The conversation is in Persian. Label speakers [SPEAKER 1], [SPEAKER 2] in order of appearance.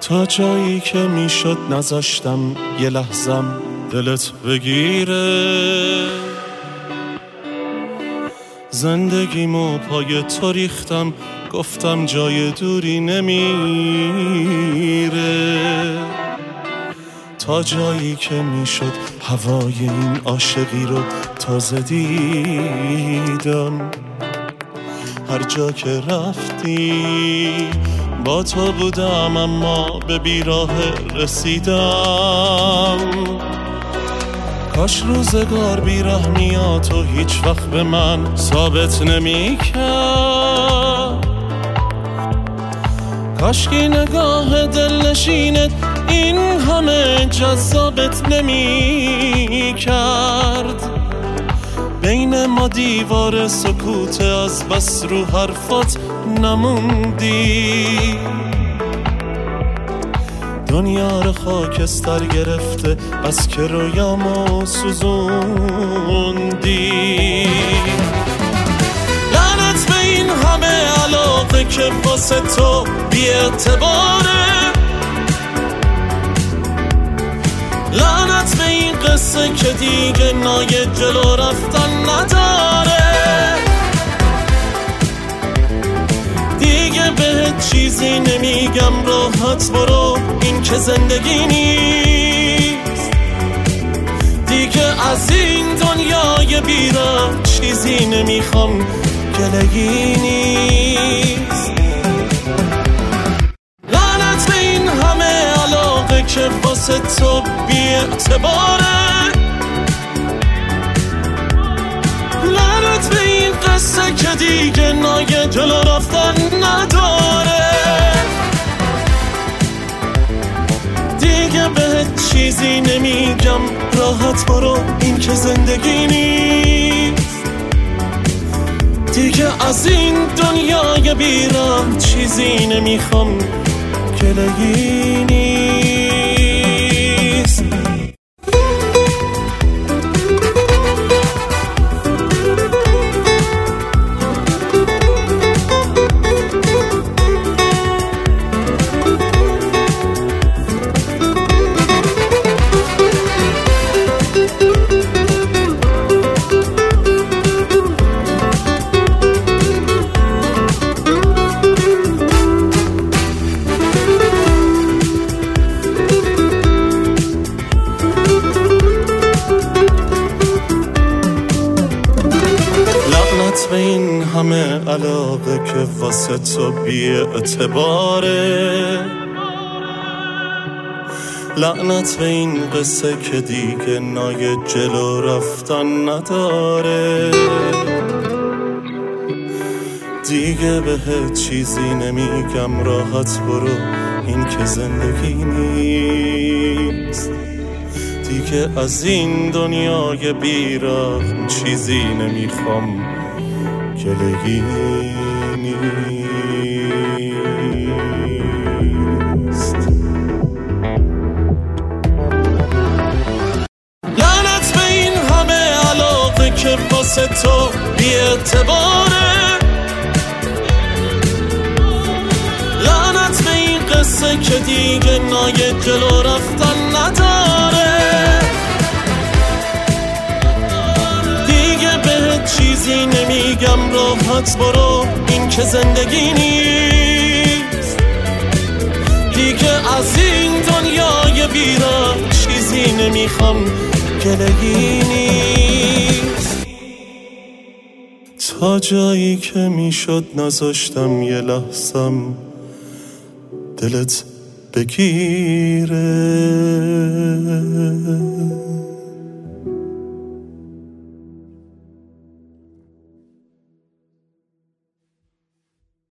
[SPEAKER 1] تا جایی که میشد نذاشتم یه لحظم دلت بگیره، زندگیمو پای تو ریختم، گفتم جای دوری نمیره، تا جایی که میشد هوای این عاشقی رو تازه دیدم. هر جا که رفتی با تو بودم، اما به بیراه رسیدم. کاش روزگار بیراه میاد تو هیچ وقت به من ثابت نمی کرد، کاش که نگاه دلنشینت این همه جذابت نمی کرد. بین ما دیوار سکوت، از بس رو حرفات نموندی. دنیا رو خاکستر گرفته، بس که رویامو سوزوندی. لعنت به این همه علاقه که واسه تو بی اعتباره، لعنت به این قصه که دیگه نای جلو رفتن نداره. دیگه بهت چیزی نمیگم، راحت برو، این که زندگی نیست. دیگه از این دنیای بیرم چیزی نمیخوام، گلگی نیست. لعنت به این همه علاقه که واسه تو بی اعتباره، لعنت به این قصه که دیگه نای جلو رفتن نداره. دیگه بهت چیزی نمیگم، راحت برو، این که زندگی نیست. دیگه از این دنیای بیرم چیزی نمیخوام، گلگی نیست. به این همه علاقه که واسه تو بی اعتباره، لعنت به این قصه که دیگه نای جلو رفتن نداره. دیگه بهت چیزی نمیگم، راحت برو، این که زندگی نیست. دیگه از این دنیای بیرحم چیزی نمیخوام، گلگی نیست. لعنت به این همه علاقه که واسه تو بی اعتباره، لعنت به این قصه که دیگه نای جلو رفتن نداره. چیزی نمیگم، راحت برو، این که زندگی نیست. دیگه از این دنیای بیرم چیزی نمیخوام، گلگی نیست. تا جایی که میشد نذاشتم یه لحظم دلت بگیره،